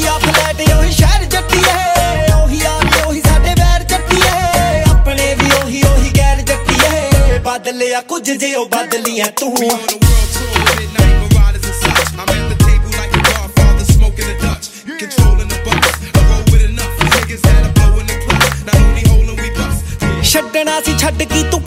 ਆ ਫਲੈਟ ਉਹੀ ਸ਼ਹਿਰ ਜੱਟੀਏ ਉਹੀ ਆ ਉਹੀ ਸਾਡੇ ਵੈਰ ਜੱਟੀਏ ਆਪਣੇ ਵੀ ਉਹੀ ਗੈਰ ਜੱਟੀਏ ਬਦਲਿਆ ਕੁਝ ਜੇ ਉਹ ਬਦਲੀਆਂ ਤੂੰ ਛੱਡਣਾ ਸੀ ਛੱਡ ਕੀ ਤੂੰ